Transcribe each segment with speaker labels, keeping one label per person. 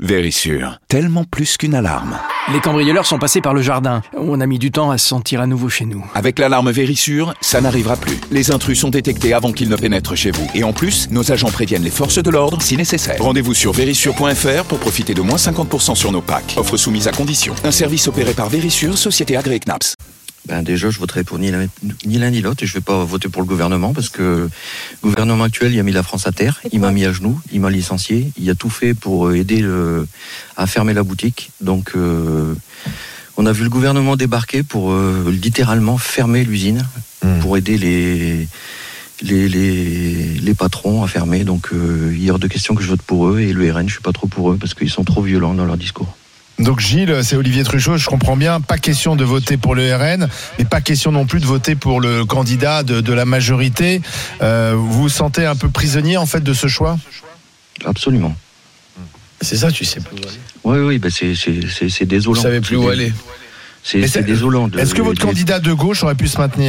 Speaker 1: Vérissure, tellement plus qu'une alarme.
Speaker 2: Les cambrioleurs sont passés par le jardin. On a mis du temps à se sentir à nouveau chez nous.
Speaker 1: Avec l'alarme Vérissure, ça n'arrivera plus. Les intrus sont détectés avant qu'ils ne pénètrent chez vous. Et en plus, nos agents préviennent les forces de l'ordre si nécessaire. Rendez-vous sur vérissure.fr pour profiter de moins 50% sur nos packs. Offre soumise à condition. Un service opéré par Vérissure, société agréée CNAPS.
Speaker 3: Déjà, je voterai pour ni l'un ni l'autre et je vais pas voter pour le gouvernement parce que le gouvernement actuel, il a mis la France à terre, il m'a mis à genoux, il m'a licencié, il a tout fait pour aider à fermer la boutique. Donc, on a vu le gouvernement débarquer pour littéralement fermer l'usine, pour aider les patrons à fermer. Donc, il y a hors de question que je vote pour eux et le RN, je suis pas trop pour eux parce qu'ils sont trop violents dans leur discours.
Speaker 4: Donc Gilles, c'est Olivier Truchot, je comprends bien, pas question de voter pour le RN, mais pas question non plus de voter pour le candidat de la majorité. Vous vous sentez un peu prisonnier en fait de ce choix ?
Speaker 3: Absolument.
Speaker 5: C'est ça, tu sais plus où aller.
Speaker 3: Oui, c'est désolant.
Speaker 5: Vous savez plus où aller.
Speaker 3: C'est désolant.
Speaker 4: Est-ce que votre candidat de gauche aurait pu se maintenir ?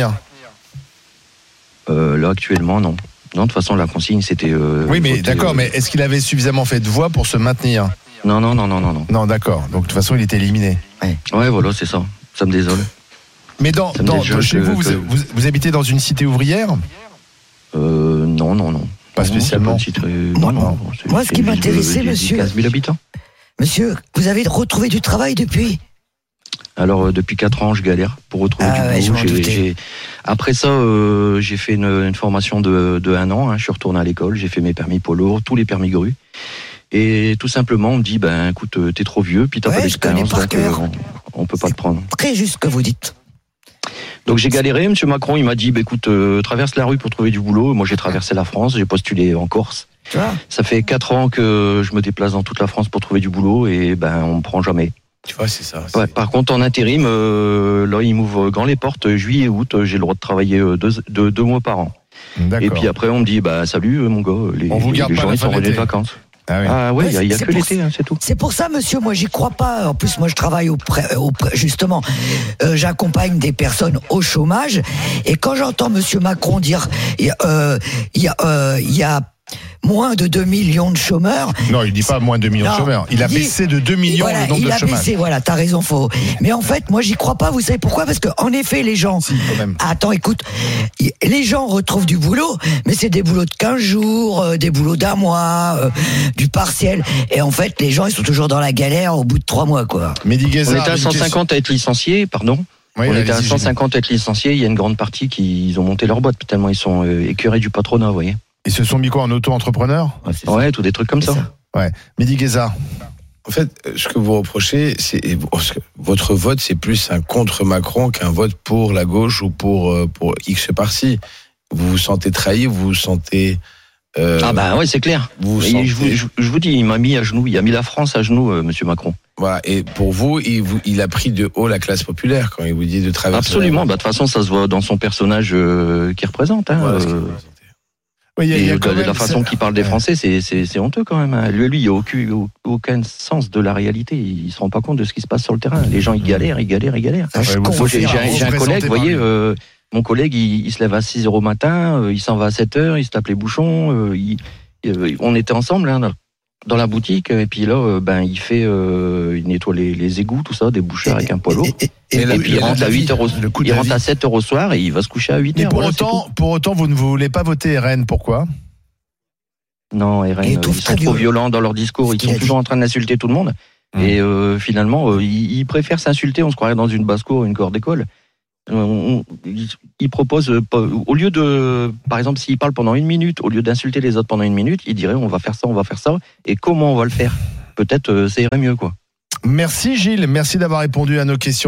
Speaker 3: Là, actuellement, non. Non, de toute façon, la consigne, c'était...
Speaker 4: oui, mais d'accord, mais est-ce qu'il avait suffisamment fait de voix pour se maintenir ?
Speaker 3: Non.
Speaker 4: Non, d'accord. Donc, de toute façon, il était éliminé.
Speaker 3: Ouais, voilà, c'est ça. Ça me désole.
Speaker 4: Mais chez vous, vous habitez dans une cité ouvrière ?
Speaker 3: Non.
Speaker 4: Pas spécialement.
Speaker 6: Moi, ce qui m'intéressait, monsieur...
Speaker 3: 15 000 habitants.
Speaker 6: Monsieur, vous avez retrouvé du travail depuis ?
Speaker 3: Alors, depuis 4 ans, je galère pour retrouver du boulot. Après ça, j'ai fait une formation de 1 an. Je suis retourné à l'école, j'ai fait mes permis polo, tous les permis grue. Et tout simplement, on me dit, écoute, t'es trop vieux, puis t'as pas d'expérience, donc on peut pas te prendre.
Speaker 6: Très juste ce que vous dites.
Speaker 3: Donc j'ai galéré, M. Macron, il m'a dit, écoute, traverse la rue pour trouver du boulot. Moi, j'ai traversé la France, j'ai postulé en Corse. Ça fait 4 ans que je me déplace dans toute la France pour trouver du boulot et on me prend jamais.
Speaker 5: Tu vois, c'est ça.
Speaker 3: Ouais, par contre, en intérim, là, il m'ouvre grand les portes. Juillet et août, j'ai le droit de travailler 2 mois par an.
Speaker 4: D'accord.
Speaker 3: Et puis après, on me dit, salut, mon gars, les gens, ils sont revenus de vacances.
Speaker 4: Ah
Speaker 3: oui, il y a que l'été, c'est tout.
Speaker 6: C'est pour ça, monsieur, moi j'y crois pas. En plus, moi je travaille justement, j'accompagne des personnes au chômage. Et quand j'entends monsieur Macron dire, il y a moins de 2 millions de chômeurs.
Speaker 4: Non, il dit pas moins de 2 millions de chômeurs. Il a baissé de 2 millions le nombre de chômeurs. Il a baissé,
Speaker 6: t'as raison, faux. Mais en fait, moi, j'y crois pas. Vous savez pourquoi ? Parce que, en effet, les gens.
Speaker 4: Si, quand même.
Speaker 6: Attends, écoute. Les gens retrouvent du boulot, mais c'est des boulots de 15 jours, des boulots d'1 mois, du partiel. Et en fait, les gens, ils sont toujours dans la galère au bout de 3 mois, quoi.
Speaker 4: Mehdi Guézard,
Speaker 3: on était à 150 à être licenciés, pardon.
Speaker 4: Oui,
Speaker 3: on était à 150 à être licenciés. Il y a une grande partie qui ont monté leur boîte, tellement ils sont écœurés du patronat, vous voyez.
Speaker 4: Ils se sont mis quoi, en auto-entrepreneur ?
Speaker 3: Ouais, tous des trucs comme ça.
Speaker 4: Ouais. Mehdi Guézard.
Speaker 5: En fait, ce que vous reprochez, c'est votre vote, c'est plus un contre Macron qu'un vote pour la gauche ou pour X parti. Vous vous sentez trahi, vous vous sentez...
Speaker 3: ouais, c'est clair. Je vous dis, il m'a mis à genoux, il a mis la France à genoux, monsieur Macron.
Speaker 5: Voilà, et pour vous, il a pris de haut la classe populaire quand il vous dit de traverser...
Speaker 3: Absolument, de toute façon, ça se voit dans son personnage qu'il représente. Voilà,
Speaker 4: oui,
Speaker 3: la façon qu'il parle des Français, c'est honteux quand même. Lui, il n'y a aucun sens de la réalité. Il ne se rend pas compte de ce qui se passe sur le terrain. Les gens, ils galèrent. J'ai un collègue, vous voyez, mon collègue, il se lève à 6h au matin, il s'en va à 7h, il se tape les bouchons. On était ensemble dans la boutique, et puis là, il fait, il nettoie les égouts, tout ça, des boucheurs avec un poids lourd. Et puis il rentre à 8h, il rentre à 7h au soir et il va se coucher à 8h.
Speaker 4: Mais pour autant, vous ne voulez pas voter RN, pourquoi ?
Speaker 3: Non, RN, ils sont trop violents dans leur discours, ils sont toujours en train d'insulter tout le monde. Et finalement, ils préfèrent s'insulter, on se croirait dans une basse-cour, une cour d'école. Ils proposent, au lieu de, par exemple, s'ils parlent pendant 1 minute, au lieu d'insulter les autres pendant 1 minute, ils diraient on va faire ça, et comment on va le faire ? Peut-être ça irait mieux, quoi.
Speaker 4: Merci Gilles, merci d'avoir répondu à nos questions.